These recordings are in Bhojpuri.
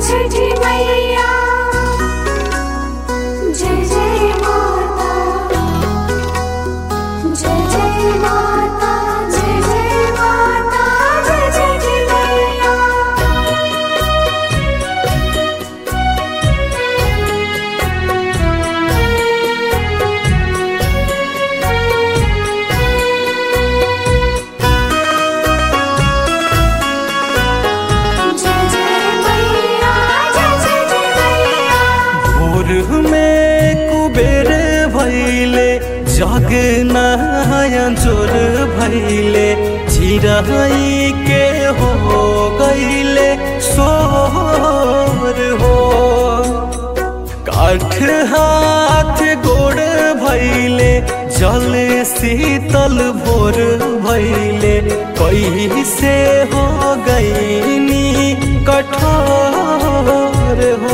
छठी मैया जय जय माता जय जय माता जय जय माता जय छठी मैया में कुबेर भैले जग नयंजोर भैले चिराई के हो गईले सोर हो काठ हाथ गोड़ भैले जल शीतल भोर भैले कैसे हो गईनी कठोर हो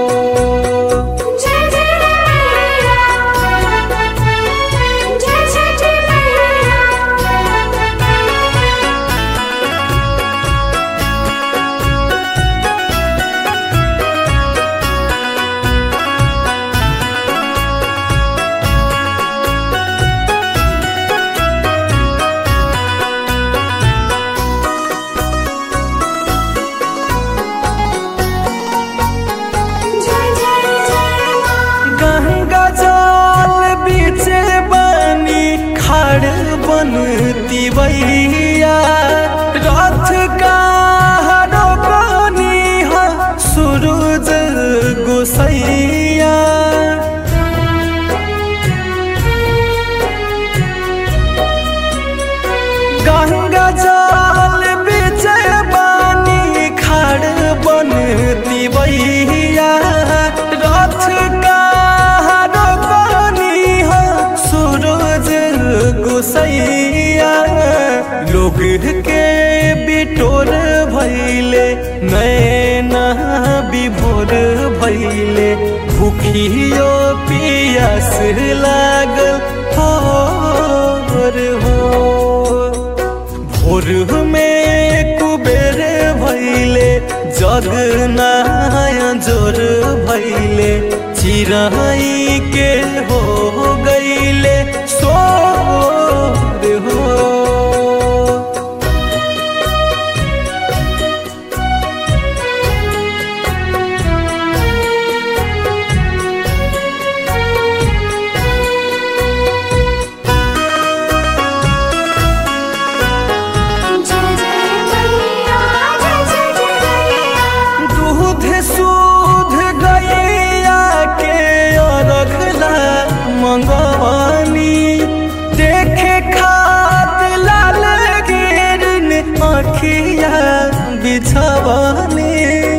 बनती भैया रथ का रोकनी सूरज गोसैया गंगा जल बीच पानी खाड़ बनती भैया रथ का रोकनी सूरज गोसैया लोग के बिटोर भैले नैना विभोर भैले भूखियो पियास लागल हो भोर में कुबेर भैले जग नयंजोर भैले चिराई के हो गईले सोर हो मंगवानी देखे खात लाल गिरन आँखिया बिछवानी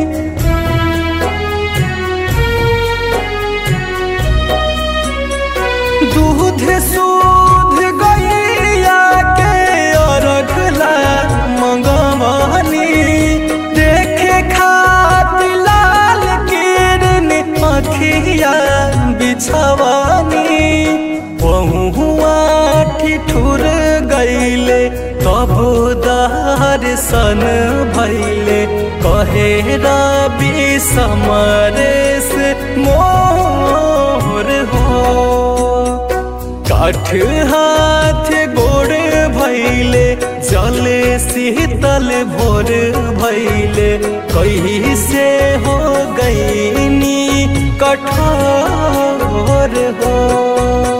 दूध सूध गैया के अरगला मंगवानी देखे खात लाल गिरन आँखिया बिछवानी बहुआ ठिठुर गईले तब दर्शन भैले कहे रवि समरेश मोर हो काठ हाथ गोड़ भैले जल शीतल भोर भैले कैसे हो गईनी कठोर हो।